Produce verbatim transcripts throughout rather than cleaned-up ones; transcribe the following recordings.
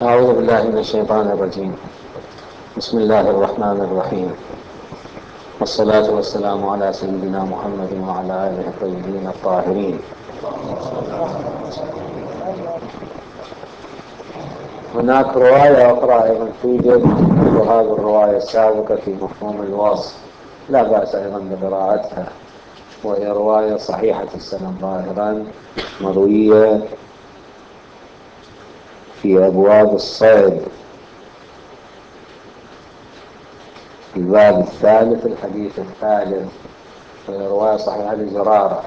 أعوذ بالله من الشيطان الرجيم. بسم الله الرحمن الرحيم، والصلاة والسلام على سيدنا محمد وعلى آله الطيبين الطاهرين. هناك رواية أخرى أيضا توجد وهذه الرواية السابقة في مفهوم الوصف، لا بأس أيضا بقراءتها، وهي رواية صحيحة السند ظاهرا، مروية في أبواب الصيد في الباب الثالث الحديث الثالث، وهي رواية صحيحة لزرارة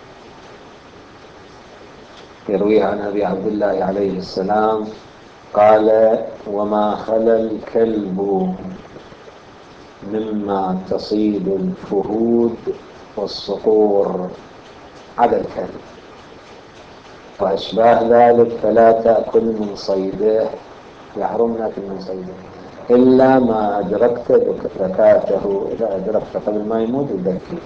يرويها عن أبي عبد الله عليه السلام قال: وما خلا الكلب مما تصيد الفهود والصقور على الكلب وأشباه ذلك فلا تأكل من صيده، يحرم ناكل من صيده إلا ما أدركت زكاته، إذا أدركت قبل ما يموت يذكيه،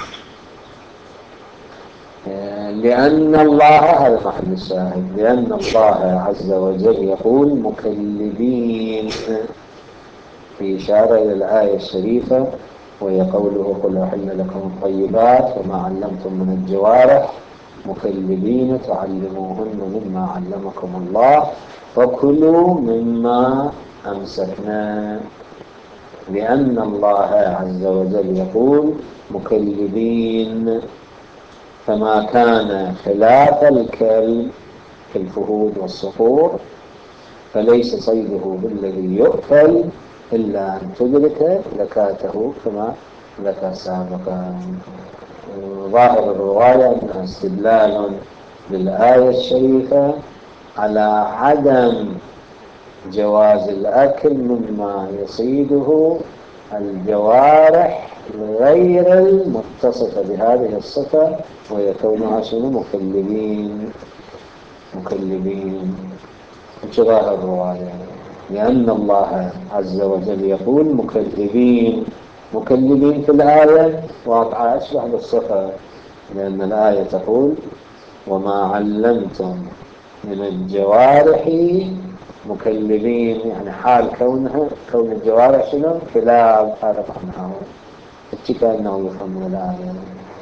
لأن الله، هذا محل الشاهد، لأن الله عز وجل يقول مكلبين في إشارة إلى الآية الشريفة، وهي قوله: قل أحل لكم الطيبات وما علمتم من الجوارح مكلبين تعلموهن مما علمكم الله فكلوا مما أمسكنا. لأن الله عز وجل يقول مكلبين، فما كان خلاف الكلب في الفهود والصقور فليس صيده بالذي يؤكل إلا أن تدرك زكاته كما ذكر سابقا. ظاهر الرواية أنها استدلال بالآية الشريفة على عدم جواز الأكل مما يصيده الجوارح غير المتصفة بهذه الصفة، وهي كونها شنو؟ مكلبين. مكلبين ظاهر الرواية، لأن الله عز وجل يقول مكلبين. مكلبين في الآية واقعة أشبه بالصفة، لأن الآية تقول: وما علمتم من الجوارح مكلبين، يعني حال كونها كون الجوارح شنو؟ كلاب. هذا معناه كأنه يفهم من الآية.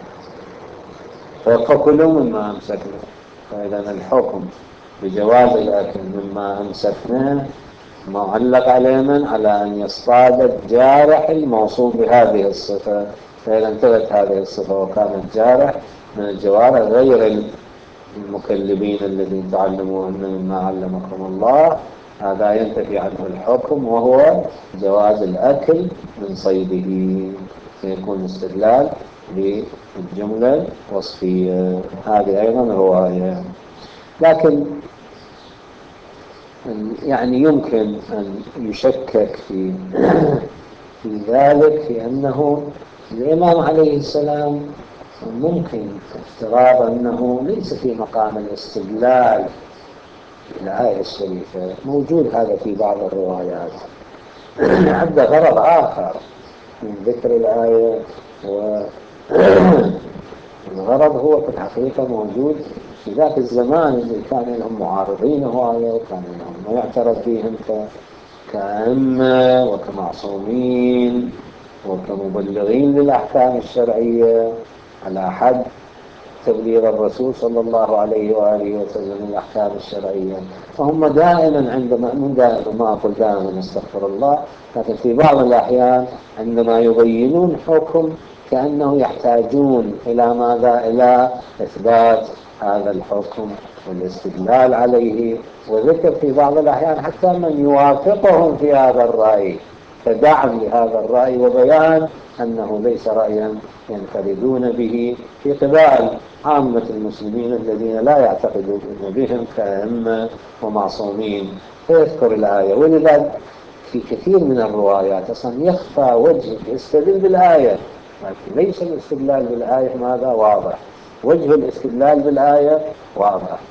فكلوا مما أمسكنا، فإذا الحكم بجواز الأكل مما أمسكناه معلق على من؟ على أن يصطاد الجارح الموصوف بهذه الصفة، فإذا انتهت هذه الصفة وكان الجارح من الجوارح غير المكلبين الذين تعلموهن مما علمكم الله، هذا ينتفي عنه الحكم وهو جواز الأكل من صيده، فيكون استدلال بالجملة الوصفية. هذه أيضا رواية، لكن يعني يمكن أن يشكك في في ذلك، في أنه الإمام عليه السلام ممكن افتراض أنه ليس في مقام الاستدلال بالآية الشريفة، موجود هذا في بعض الروايات، عنده غرض آخر من ذكر الآية، والغرض هو في الحقيقة موجود في ذاك الزمان اللي كان لهم معارضين هواية، وكان لهم ما يعترف فيهم كأئمة وكمعصومين وكمبلغين للأحكام الشرعية على حد تبليغ الرسول صلى الله عليه وآله وسلم الأحكام الشرعية. فهم دائما عندما، من دائما، ما أقول دائما استغفر الله، لكن في بعض الأحيان عندما يبينون حكم كأنه يحتاجون إلى ماذا؟ إلى إثبات هذا الحكم والاستدلال عليه، وذكر في بعض الأحيان حتى من يوافقهم في هذا الرأي كدعم لهذا الرأي وبيان أنه ليس رأيا ينفردون به في قبال عامة المسلمين الذين لا يعتقدون بهم كأئمة ومعصومين، فيذكر الآية. ولذلك في كثير من الروايات أصلا يخفى وجه يستدل بالآية، لكن ليس الاستدلال بالآية ماذا؟ واضح. وجه الاستدلال بالآية واضح.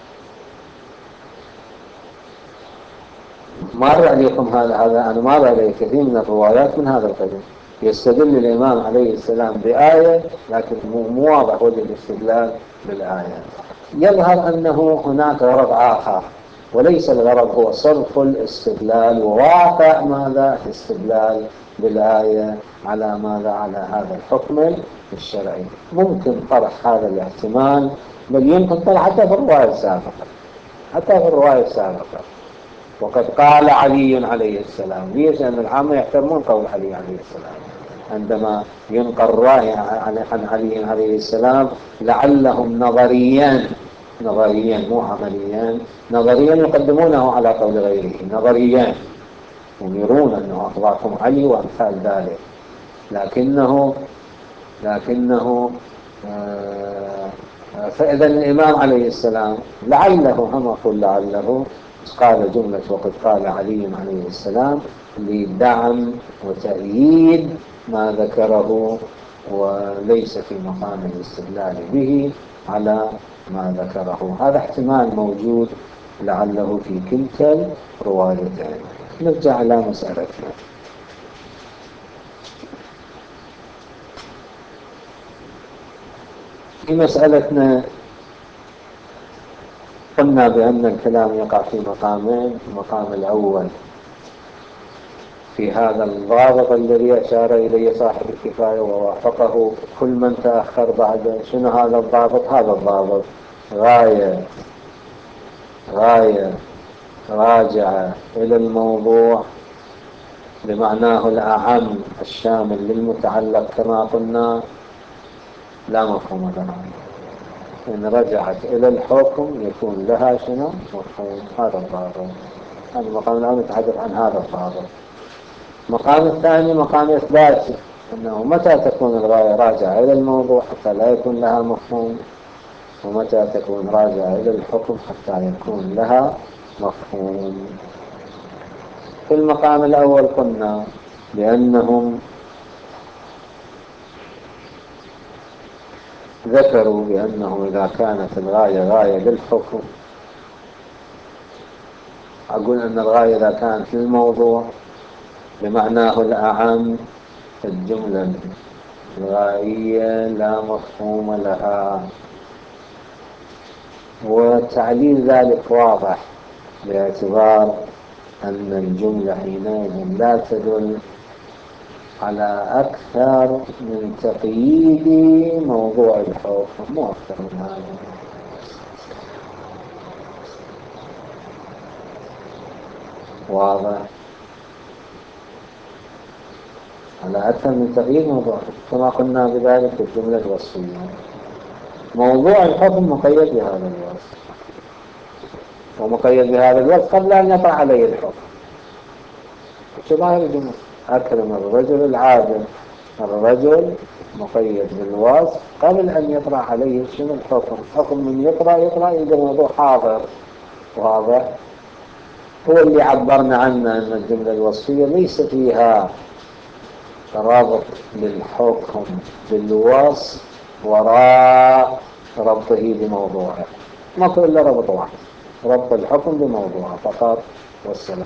مر عليكم هذا هذا أنا مر عليه كثير من الروايات من هذا القبيل، يستدل الإمام عليه السلام بآية لكن مو واضح وجه الاستدلال بالآية. يظهر أنه هناك غرض آخر وليس الغرض هو صرف الاستدلال وواقع ماذا الاستدلال بالآية على ماذا على هذا الحكم الشرعي. ممكن طرح هذا الاحتمال، بل يمكن طرح حتى في الرواية السابقة، حتى في الرواية السابقة. وقد قال علي عليه السلام، ليش؟ لأن العامة يحترمون قول علي عليه السلام عندما ينقل الرأي عن علي عليه السلام، لعلهم نظريا نظريا مو عمليا، نظريا يقدمونه على قول غيره، نظريا يرون أنه أخباركم علي وأمثال ذلك، لكنه لكنه آه فإذا الإمام عليه السلام لعله، هم أقول لعله، قال جملة وقد قال علي عليه السلام لدعم وتأييد ما ذكره، وليس في مقام الاستدلال به على ما ذكره. هذا احتمال موجود لعله في كلتا الروايتين. نرجع على مسألتنا. في مسألتنا قلنا بأن الكلام يقع في مقامين. المقام الأول في هذا الضابط الذي أشار إليه صاحب الكفاية ووافقه كل من تأخر بعده. شنو هذا الضابط؟ هذا الضابط غاية غاية راجعة إلى الموضوع بمعناه الأعم الشامل للمتعلق كما قلنا، لا مفهوم لها. إن رجعت إلى الحكم يكون لها شنو؟ مفهوم. هذا الضابط، هذا المقام الأول نتحدث عن هذا الضابط. المقام الثاني مقام إثباتي، أنه متى تكون الغاية راجعة إلى الموضوع حتى لا يكون لها مفهوم، ومتى تكون راجعة إلى الحكم حتى يكون لها مفهوم. في المقام الأول قلنا بأنهم ذكروا بأنه إذا كانت الغاية غاية للحكم، أقول أن الغاية إذا كانت للموضوع بمعناه الأعم، الجملة الغائية لا مفهوم لها. وتعليل ذلك واضح باعتبار أن الجملة حينئذ لا تدل على أكثر من تقييد موضوع الحكم، مو أكثر من هذا. واضح؟ على أكثر من تقييد موضوع، كما قلنا بذلك في الجملة الوصفية. موضوع الحكم مقيد بهذا الوصف، ومقيد بهذا الوصف قبل أن يقع عليه الحكم. شبه الجملة أكرم الرجل العادل، الرجل مقيد بالوصف قبل أن يطرأ عليه شنو الحكم. الحكم من يطرأ يطرأ إذا موضوع حاضر. واضح؟ هو اللي عبرنا عنه أن الجملة الوصفية ليس فيها ربط للحكم بالوصف وراء ربطه بموضوعه، ما كل إلا ربط واحد، ربط الحكم بموضوعه فقط والسلام.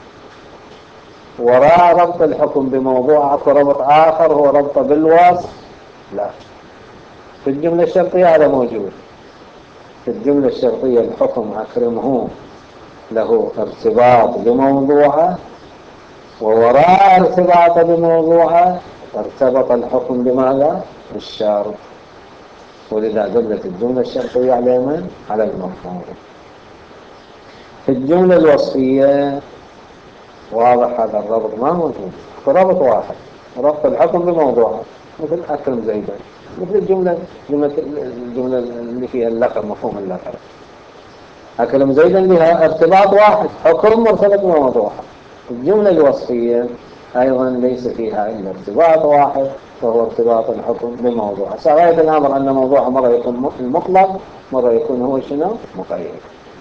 وراء ربط الحكم بموضوعه ربط آخر هو ربط بالوصف، لا. في الجملة الشرطية هذا موجود. في الجملة الشرطية الحكم أكرمه له ارتباط بموضوعه، ووراء ارتباطه بموضوعه ارتبط الحكم بماذا؟ بالشرط. ولذا دلت الجملة الشرطية على من؟ على المفهوم. في الجملة الوصفية واضح هذا الربط ما موجود، فربط واحد، ربط الحكم بموضوعه، مثل أكرم زيدا، مثل الجملة الجملة اللي فيها اللقب، مفهوم اللقب. أكرم زيدا لها ارتباط واحد، حكم مرتبط بموضوعها. الجملة الوصفية أيضا ليس فيها إلا ارتباط واحد، وهو ارتباط الحكم بموضوعه. سغاية الأمر أن موضوعه مرة يكون مطلق، مرة يكون هو شنو؟ مقيد.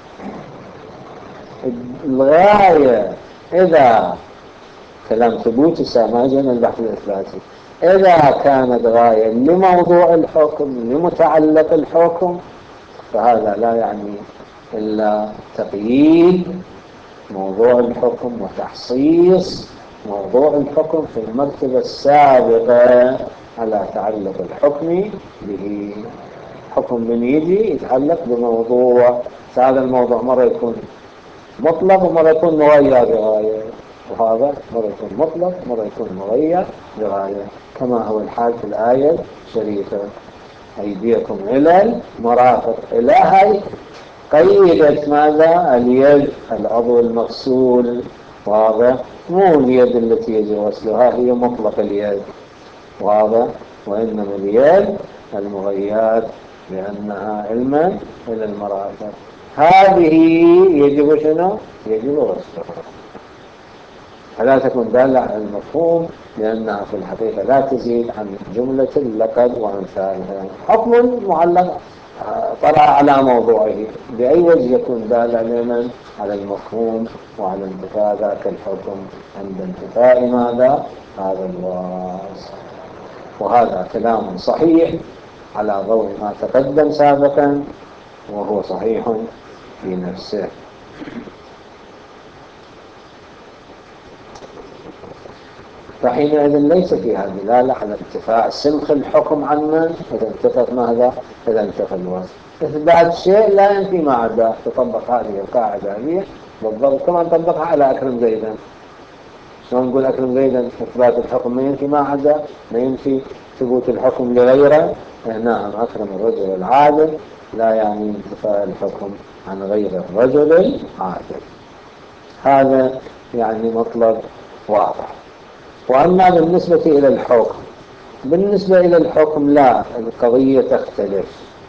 الغاية إذا كلام ثبوتي ما جينا البحث الإثباتي، إذا كانت غاية لموضوع الحكم لمتعلق الحكم، فهذا لا يعني إلا تقييد موضوع الحكم وتحصيص موضوع الحكم في المرتبة السابقة على تعلق الحكم به. حكم من يجي يتعلق بموضوع، هذا الموضوع مرة يكون مطلق ومرة يكون مغير بغاية، وهذا مرة يكون مطلق ومرة يكون مغير بغاية، كما هو الحال في الآية الشريفة: أيديكم إلى المرافق. إلى هاي قيدت ماذا؟ اليد، العضو المغسول، واضح؟ مو اليد التي يجب غسلها، هي مطلق اليد، واضح؟ وإنما اليد المغيات لأنها علما إلى المرافق، هذه يجب شنو؟ يجب غسلها، فلا تكون دالة على المفهوم، لأنها في الحقيقة لا تزيد عن جملة اللقب وأمثالها. حكم معلق طرأ على موضوعه، بأي وجه يكون دالة علما على المفهوم وعلى انتفاء ذاك الحكم عند انتفاء ماذا؟ هذا الوصف. وهذا كلام صحيح على ضوء ما تقدم سابقا، وهو صحيح في نفسه. فحينئذ ليس فيها دلالة على انتفاء سلخ الحكم عنا إذا انتفت ماذا؟ إذا انتفى الوصف. إثبات شيء لا ينفي ما عداه. تطبق هذه القاعدة هي بالضبط كما نطبقها على أكرم زيدا. شلون نقول أكرم زيدا؟ إثبات الحكم ما ينفي ما عداه، ما ينفي ثبوت الحكم لغيره. نعم، أكرم الرجل العادل لا يعني انتفاء الحكم عن غير الرجل العادل. هذا يعني مطلب واضح. وأما بالنسبة إلى الحكم، بالنسبة إلى الحكم لا، القضية تختلف.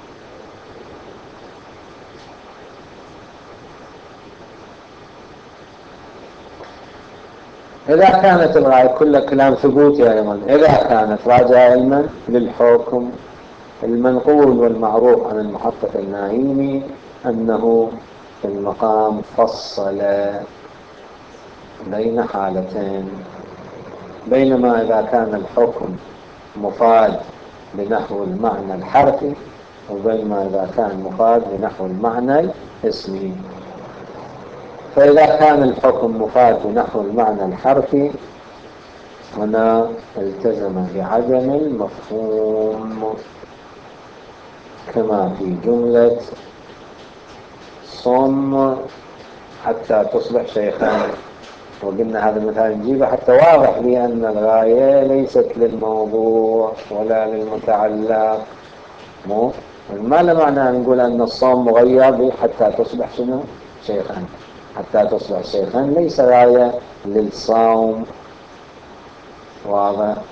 إذا كانت الغاية كل كلام ثبوتي أيضا، إذا كانت راجعة علما للحكم، المنقول والمعروف عن المحقق النعيمي أنه في المقام فصل بين حالتين: بينما إذا كان الحكم مفاد بنحو المعنى الحرفي، وبينما إذا كان مفاد بنحو المعنى الاسمي. فإذا كان الحكم مفاد بنحو المعنى الحرفي، هنا التزم بعدم المفهوم، كما في جملة صم حتى تصبح شيخا. وقلنا هذا المثال نجيبه حتى واضح لي أن الغاية ليست للموضوع ولا للمتعلق. مو ما له معنى نقول أن الصوم مغير حتى تصبح شنو؟ شيخا. حتى تصبح شيخا ليس غاية للصوم، واضح؟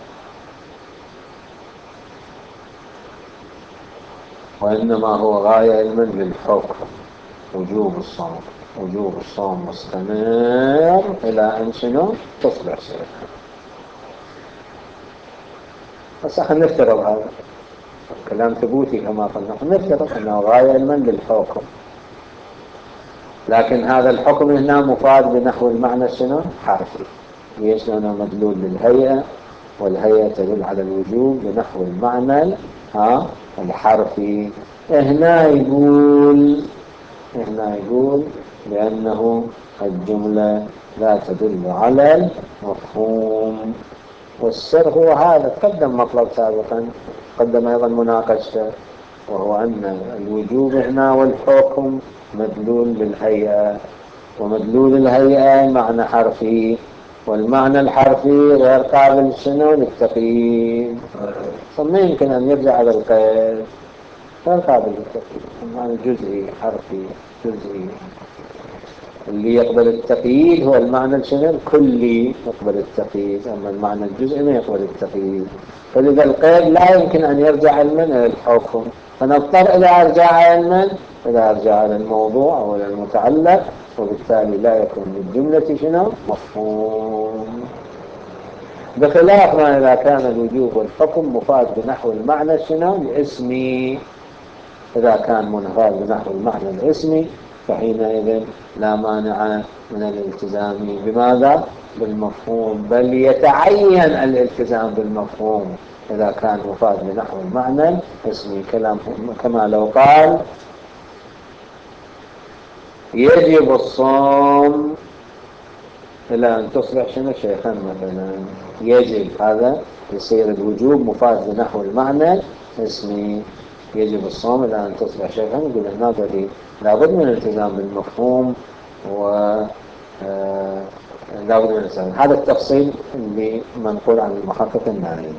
وإنما هو غاية علما للحكم، وجوب الصوم. وجوب الصوم مستمر إلى أن شنو؟ تصبح شيخا. بس خلينا نفترض هذا كلام ثبوتي كما قلنا، نفترض أنه غاية علما للحكم، لكن هذا الحكم هنا مفاد بنحو المعنى شنو؟ حرفي. ليش؟ لأنه مدلول للهيئة، والهيئة تدل على الوجوب بنحو المعنى ها الحرفي. هنا يقول هنا يقول بأنه الجملة لا تدل على المفهوم، والسر هو هذا. تقدم مطلب سابقا، قدم أيضا مناقشته، وهو أن الوجوب هنا والحكم مدلول للهيئة، ومدلول الهيئة معنى حرفي، والمعنى الحرفي غير قابل شنو؟ للتقييد. فما يمكن أن يرجع على القيد، غير قابل للتقييد. المعنى جزئي حرفي جزئي. اللي يقبل التقييد هو المعنى الشنو؟ الكلي يقبل التقييد، أما المعنى الجزئي ما يقبل التقييد. فلذا القيد لا يمكن أن يرجع علما إلى الحكم، فنضطر إلى إرجاع علما إلى إرجاع للموضوع أو للمتعلق، وبالتالي لا يكون للجملة شنو؟ مفهوم. بخلاف ما إذا كان الوجوب والحكم مفاد بنحو المعنى شنو؟ الاسمي. إذا كان منفاد بنحو المعنى الاسمي فحينئذ لا مانع من الالتزام بماذا؟ بالمفهوم، بل يتعين الالتزام بالمفهوم إذا كان مفاد بنحو المعنى الاسمي. كما لو قال يجب الصوم إلى أن تصبح شنو؟ شيخا مثلا. يجب، هذا يصير الوجوب مفاد بنحو المعنى اسمي. يجب الصوم إلى أن تصبح شيخا، يقول هنا لا بد من الالتزام بالمفهوم و آه، لا بد من الاستعمال. هذا التفصيل اللي منقول عن المحقق الناريني.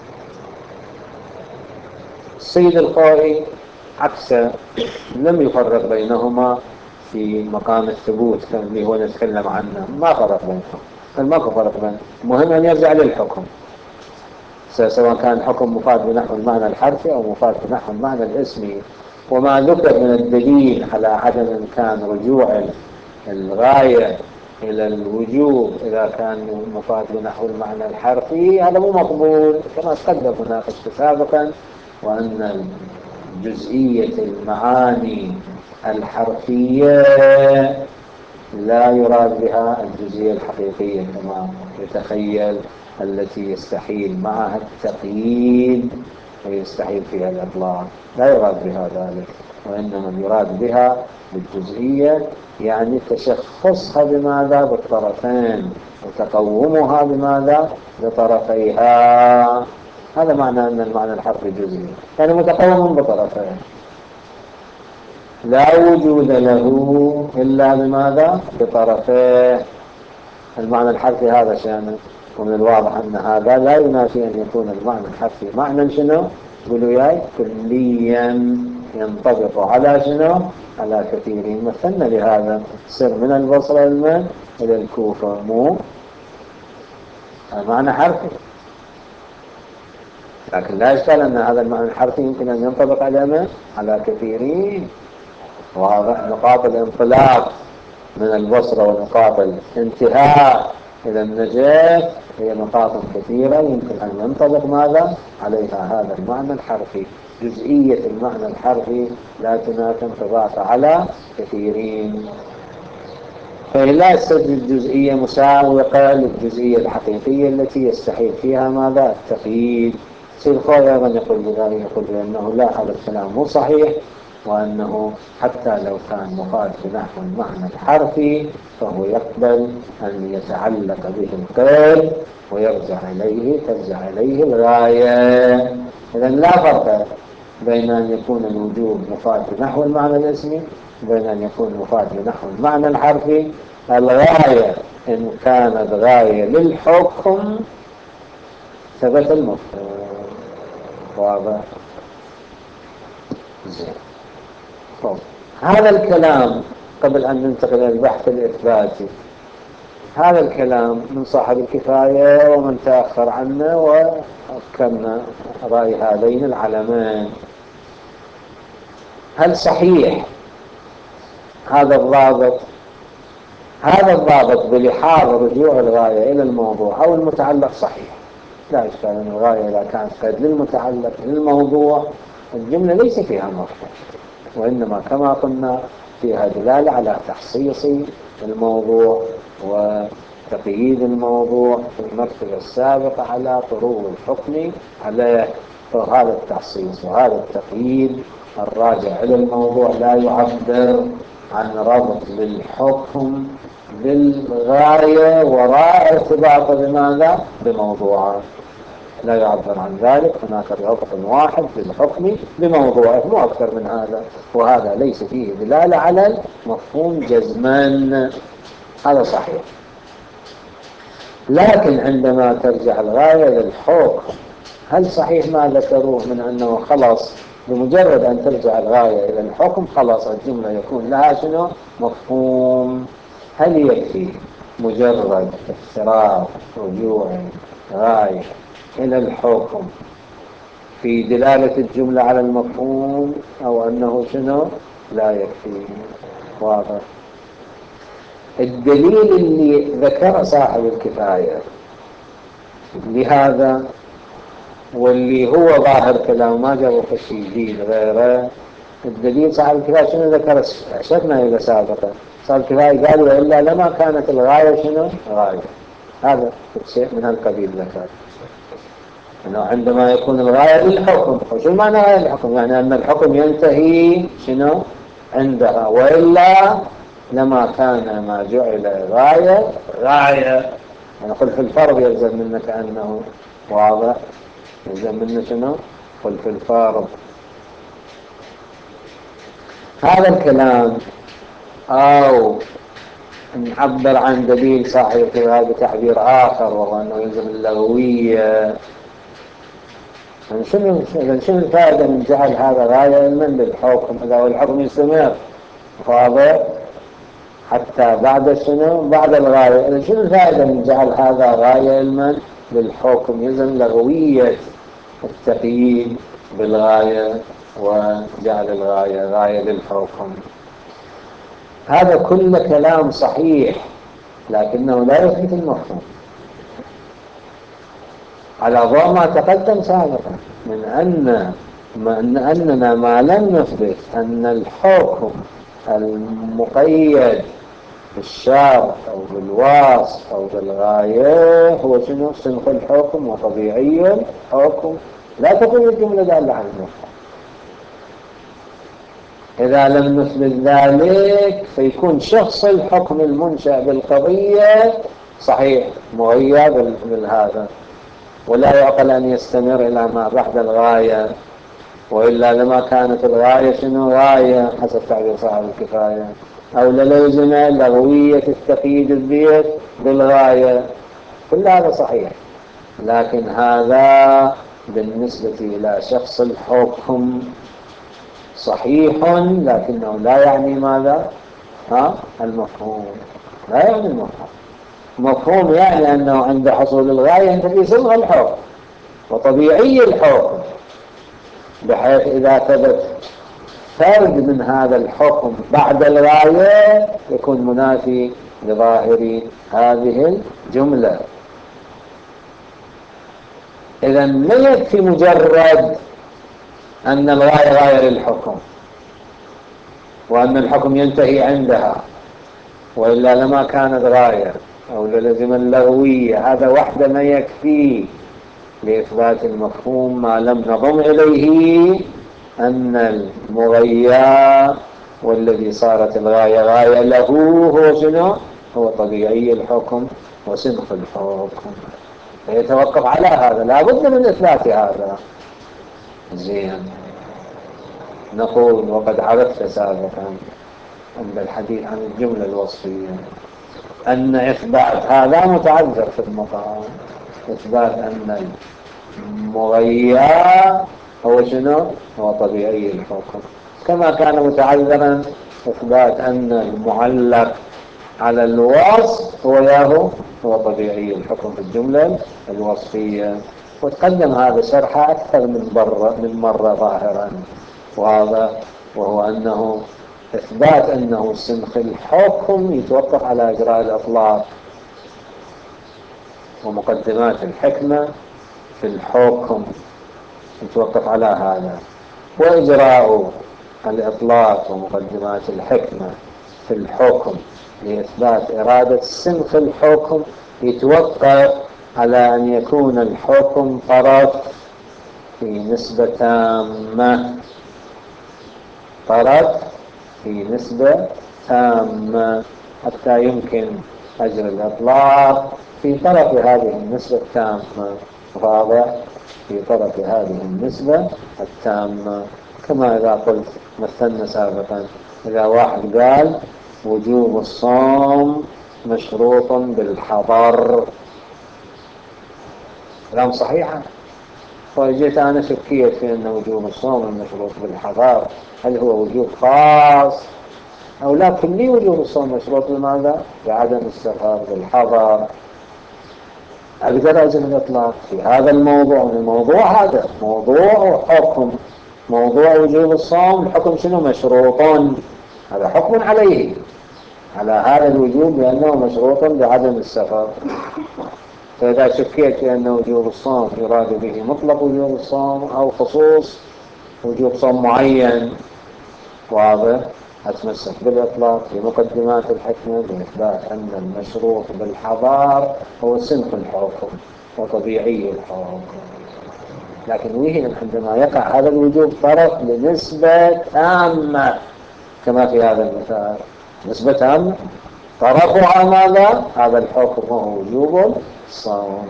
السيد الخوئي عكس، لم يفرق بينهما في مقام الثبوت اللي هو نتكلم عنه، ما فرق بينهم، ما فرق بينهم، المهم أن يرجع للحكم، سواء كان حكم مفاد بنحو المعنى الحرفي أو مفاد بنحو المعنى الاسمي. وما ذكر من الدليل على عدم إمكان رجوع الغاية إلى الوجوب إذا كان مفاد بنحو المعنى الحرفي هذا مو مقبول، كما تقدم مناقشة سابقا، وأن جزئية المعاني الحرفية لا يراد بها الجزئية الحقيقية كما يتخيل، التي يستحيل معها التقييد ويستحيل فيها الإطلاق، لا يراد بها ذلك، وإنما يراد بها بالجزئية يعني تشخصها بماذا؟ بالطرفين، وتقومها بماذا؟ بطرفيها. هذا معنى أن المعنى الحرفي جزئي، يعني متقوم بطرفين، لا وجود له إلا بماذا؟ بطرفيه. المعنى الحرفي هذا شأنه، ومن الواضح أن هذا لا ينافي أن يكون المعنى الحرفي معنى شنو؟ قولوا ياي كليا ينطبق على شنو؟ على كثيرين. مثلنا لهذا سر من البصرة المن إلى الكوفة، مو معنى حرفي، لكن لا إشكال أن هذا المعنى الحرفي يمكن أن ينطبق على من؟ على كثيرين. واضح. نقاط الانطلاق من البصرة ونقاط الانتهاء إلى النجاة هي نقاط كثيرة يمكن أن ينطبق ماذا؟ عليها هذا المعنى الحرفي. جزئية المعنى الحرفي لا تنافي انطباق على كثيرين، فلا يستجد الجزئية مساوقة للجزئية الحقيقية التي يستحيل فيها ماذا؟ التقييد. سيد الخوئي أيضا يقول بذلك، يقول بأنه لا، هذا الكلام مو صحيح، وأنه حتى لو كان مفاد بنحو المعنى الحرفي فهو يقبل أن يتعلق به القيد ويرجع إليه، ترجع إليه الغاية. إذن لا فرق بين أن يكون الوجوب مفاد بنحو المعنى الاسمي وبين أن يكون مفاد بنحو المعنى الحرفي. الغاية إن كانت غاية للحكم ثبت المفهوم. واضح؟ زين. طب هذا الكلام قبل أن ننتقل إلى البحث الإثباتي، هذا الكلام من صاحب الكفاية ومن تأخر عنه، وأذكرنا رأي هذين العلمين. هل صحيح هذا الضابط؟ هذا الضابط بلحاظ رجوع الغاية إلى الموضوع أو المتعلق صحيح، لا إشكال أن الغاية إذا كانت قد للمتعلق للموضوع الجملة ليس فيها مفهوم، وإنما كما قلنا فيها دلالة على تخصيص الموضوع وتقييد الموضوع في المرتبة السابقة على طروق الحكم عليه. فهذا التخصيص وهذا التقييد الراجع إلى الموضوع لا يعبر عن ربط للحكم بالغاية وراء ارتباط بماذا؟ بموضوعه، لا يعبر عن ذلك. هناك ربط واحد بالحكم بموضوعه، مو أكثر من هذا، وهذا ليس فيه دلالة على المفهوم جزما. هذا صحيح. لكن عندما ترجع الغاية للحكم، هل صحيح ما ذكروه من أنه خلاص بمجرد أن ترجع الغاية إلى الحكم خلاص الجملة يكون لها شنو؟ مفهوم. هل يكفي مجرد افتراض رجوع غاية إلى الحكم في دلالة الجملة على المفهوم، أو أنه شنو؟ لا يكفي. واضح. الدليل اللي ذكر صاحب الكفاية لهذا واللي هو ظاهر كلام ما جابوا شيء جديد غيره، الدليل صاحب الكفاية شنو ذكر؟ أشرنا إلى سابقا. صاحب الكفاية قال وإلا لما كانت الغاية شنو؟ غاية. هذا شيء من هالقبيل ذكر أنه عندما يكون الغاية للحكم. وشو معنى غاية للحكم؟ يعني أن الحكم ينتهي شنو؟ عندها، وإلا لما كان ما جعل غاية غاية. أنا قل في الفرض يلزم منك أنه واضح، يلزم منه شنو؟ قل في الفرض. هذا الكلام أو نعبر عن دليل صاحب الكتاب بتعبير آخر وهو أنه يلزم اللغوية. شنو شنو الفائدة من جعل هذا غاية علما للحكم إذا هو الحكم يستمر واضح حتى بعد شنو بعد الغاية؟ شنو الفائدة من جعل هذا غاية علما للحكم؟ يلزم لغوية التقييد بالغاية وجعل الغاية غاية للحكم. هذا كل كلام صحيح لكنه لا يثبت المفهوم على ضوء ما تقدم سابقا من أن من أننا ما لم نثبت أن الحكم المقيد بالشرط أو بالوصف أو بالغاية هو شنو؟ صنف الحكم وطبيعي الحكم، لا تكون الجملة دالة على المفهوم. إذا لم نثبت ذلك فيكون شخص الحكم المنشأ بالقضية صحيح مغيب بالهذا، ولا يعقل أن يستمر إلى ما بعد الغاية، وإلا لما كانت الغاية شنو غاية حسب تعبير صاحب الكفاية، أو للزم لغوية التقييد الذيل بالغاية. كل هذا صحيح، لكن هذا بالنسبة إلى شخص الحكم صحيح لكنه لا يعني ماذا؟ ها؟ المفهوم لا يعني المفهوم. مفهوم يعني أنه عند حصول الغاية ينتهي صنع الحكم وطبيعي الحكم، بحيث إذا ثبت فرد من هذا الحكم بعد الغاية يكون منافي لظاهر هذه الجملة. إذا لا يكفي مجرد أن الغاية غاية للحكم وأن الحكم ينتهي عندها، وإلا لما كانت غاية أو للزم اللغوية، هذا وحده ما يكفي لإثبات المفهوم ما لم نضم إليه أن المغيى والذي صارت الغاية غاية له هو شنو؟ هو طبيعي الحكم وصنف الحكم. فيتوقف على هذا، لا بد من إثبات هذا. زين، نقول وقد عرفت سابقا أن الحديث عن الجملة الوصفية أن إثبات هذا متعذر في المقام، إثبات أن المغيى هو شنو؟ هو طبيعي الحكم، كما كان متعذرا إثبات أن المعلق على الوصف هو ياهو هو طبيعي الحكم في الجملة الوصفية. وتقدم هذا شرحه أكثر من مرة من مرة ظاهرا وهذا وهو أنه إثبات أنه صنف الحكم يتوقف على إجراء الإطلاق ومقدمات الحكمة في الحكم، يتوقف على هذا. وإجراء الإطلاق ومقدمات الحكمة في الحكم لإثبات إرادة صنف الحكم يتوقف على أن يكون الحكم طرف في نسبة تامة، طرف في نسبة تامة حتى يمكن أجر الإطلاق في طرف هذه النسبة التامة. واضح؟ في طرف هذه النسبة التامة، كما إذا قلت مثلنا سابقا إذا واحد قال وجوب الصوم مشروط بالحضر، كلام صحيحة. فجيت أنا شكيت في أن وجوب الصوم المشروط بالحضر هل هو وجوب خاص أو لا كلي؟ وجوب الصوم مشروط لماذا؟ بعدم السفر بالحضر. أقدر أجل الإطلاق في هذا الموضوع. الموضوع هذا موضوع حكم، موضوع وجوب الصوم الحكم شنو؟ مشروطون، هذا حكم عليه على هذا الوجوب لأنه مشروط بعدم السفر. فإذا شكيت في أن وجوب الصوم يراد به مطلق وجوب الصوم أو خصوص وجوب صوم معين، واضح؟ أتمسك بالإطلاق في مقدمات الحكمة بإثبات أن المشروط بالحضار هو صنف الحكم وطبيعي الحكم. لكن وهنا عندما يقع هذا الوجوب طرف لنسبة تامة كما في هذا المثال، نسبة تامة طرفها ماذا؟ هذا الحكم هو وجوب الصوم.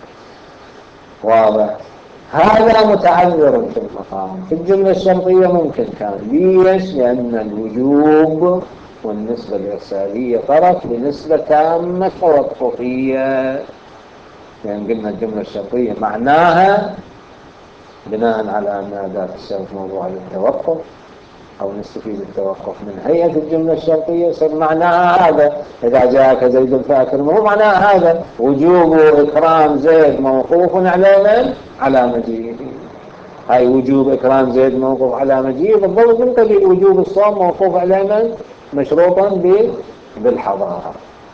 واضح؟ هذا متعذر في المقام. في الجملة الشرطية ممكن كان، ليش؟ لأن الوجوب والنسبة الإرسالية طرف لنسبة تامة توقفية. يعني قلنا الجملة الشرطية معناها بناء على أن أداة الشرط موضوع للتوقف أو نستفيد التوقف من هيئة الجملة الشرطية، يصير معناها هذا. إذا جاءك زيد فأكرمه هو معناها هذا. وجوب إكرام زيد موقوف على من؟ على مجيئه. هاي وجوب إكرام زيد موقوف على مجيئه بالضبط من قبيل وجوب الصوم موقوف على من؟ مشروطا بالحضارة.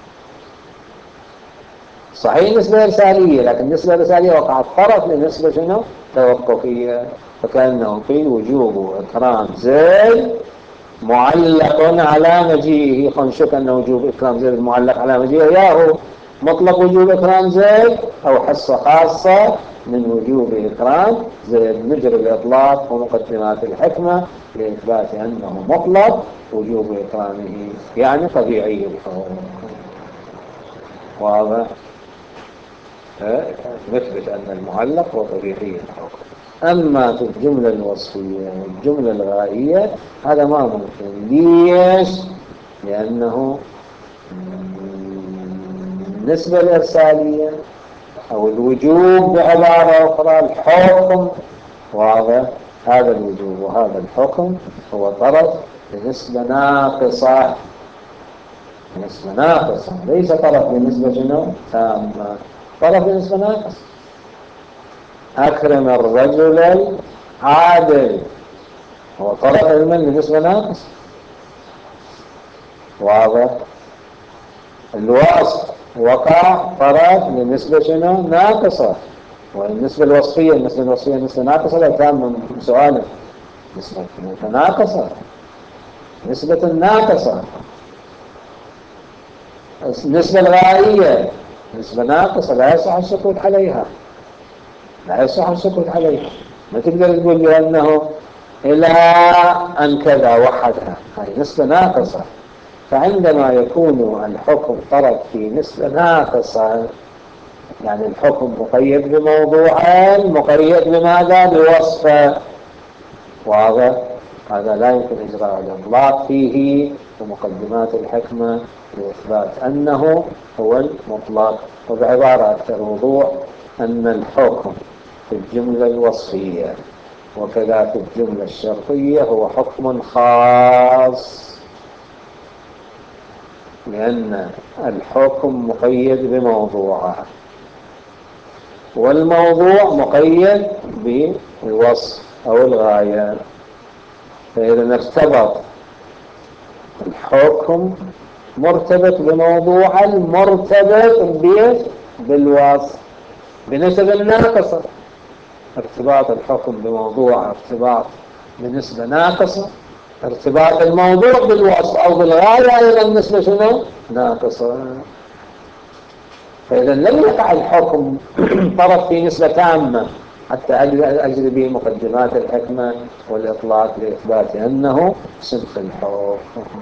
صحيح نسبة إرسالية، لكن النسبة الإرسالية وقعت طرف لنسبة شنو؟ توقفية. فكأنه في وجوب إكرام زيد معلق على مجيئه. خنشك أن وجوب إكرام زيد معلق على مجيئه ياهو مطلق وجوب إكرام زيد أو حصة خاصة من وجوب إكرام زيد. نجري الإطلاق ومقدمات الحكمة لإثبات أنه مطلق وجوب إكرامه، يعني طبيعي الحكم. واضح؟ نثبت أن المعلق هو طبيعي الحكم. أما في الجملة الوصفية والجملة الغائية هذا ما ممكن. ليش؟ لأنه النسبة الإرسالية أو الوجوب بعبارة أخرى الحكم. واضح؟ هذا الوجوب وهذا الحكم هو طرف بنسبة ناقصة. نسبة ناقصة ليس طرف بنسبة شنو؟ تامة. طرف بنسبة ناقصة. أكرم الرجل العادل هو طرف علما بنسبة ناقصة. واضح؟ الوصف وقع طرف بنسبة شنو؟ ناقصة. والنسبة الوصفية النسبة الوصفية نسبة ناقصة لا تامة من سؤاله. نسبة ناقصة، نسبة ناقصة. النسبة الغائية نسبة ناقصة لا يصح السكوت عليها، لا يصح السكوت عليها. ما تقدر تقول لي أنه إلى أن كذا وحدها، هذه نسبة ناقصة. فعندما يكون الحكم طرف في نسبة ناقصة يعني الحكم مقيد بموضوعين، مقيد بماذا؟ بوصفه. واضح؟ هذا لا يمكن إجراء الإطلاق فيه ومقدمات الحكمة لإثبات أنه هو المطلق. وبعبارة أكثر وضوح أن الحكم في الجملة الوصفية وكذا في الجملة الشرطية هو حكم خاص، لأن الحكم مقيد بموضوعه والموضوع مقيد بالوصف أو الغاية. فإذا ارتبط الحكم مرتبط بموضوع المرتبط بالوصف بنسبة ناقصة. ارتباط الحكم بموضوع ارتباط بنسبة ناقصة، ارتباط الموضوع بالوصف أو بالغاية أيضا نسبة شنو؟ ناقصة. فإذا لم يقع الحكم طرف في نسبة تامة حتى أجري به مقدمات الحكمة والإطلاق لإثبات أنه صدق الحكم.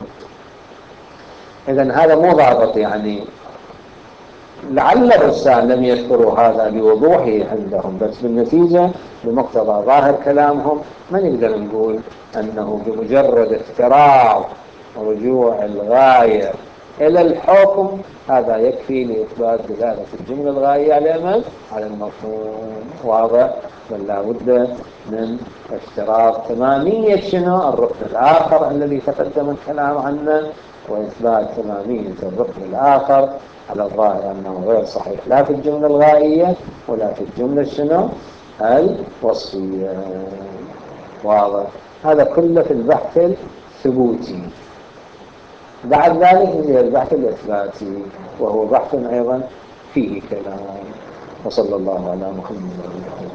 إذن هذا مو ضابط، يعني لعل الرسال لم يذكروا هذا بوضوحه عندهم، بس بالنتيجة بمقتضى ظاهر كلامهم ما نقدر نقول أنه بمجرد افتراض رجوع الغاية إلى الحكم هذا يكفي لإثبات دلالة الجملة الغائية على من؟ على المفهوم. واضح؟ بل لا بد من افتراض تمامية شنو؟ الركن الآخر الذي تقدم الكلام عنه، وإثبات تمامية الركن الآخر على الظاهر أنه غير صحيح لا في الجملة الغائية ولا في الجملة شنو؟ الوصفية. واضح؟ هذا كله في البحث الثبوتي. بعد ذلك يجي البحث الإثباتي وهو بحث أيضا فيه كلام. وصلى الله على محمد.